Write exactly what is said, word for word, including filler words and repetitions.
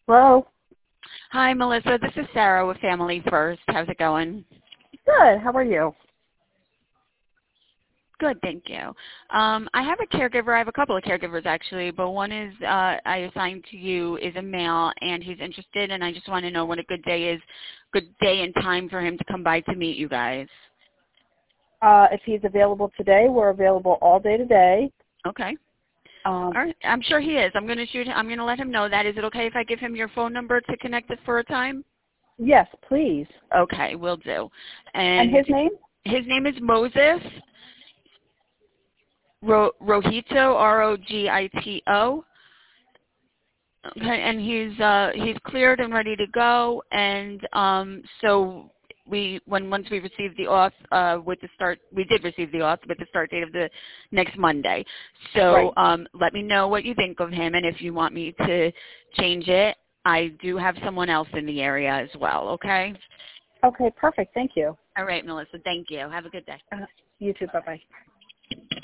Hello. Hi, Melissa. This is Sarah with Family First. How's it going? Good. How are you? Good, thank you. Um, I have a caregiver. I have a couple of caregivers, actually, but one is uh, I assigned to you is a male, and he's interested, and I just want to know when a good day is, good day and time for him to come by to meet you guys. Uh, if he's available today, we're available all day today. Okay. Um, All right. I'm sure he is. I'm going to shoot. I'm going to let him know that. Is it okay if I give him your phone number to connect us for a time? yes, please. Okay, will do. And And his name? his name is Moses Ro- Rogito, R O G I T O. Okay, and he's uh, he's cleared and ready to go. And um, so we, when once we received the auth uh, with the start, we did receive the auth with the start date of the next Monday. Right. So um, let me know what you think of him, and if you want me to change it, I do have someone else in the area as well. Okay. Okay, perfect. Thank you. All right, Melissa. Thank you. Have a good day. Uh, you too. Bye-bye.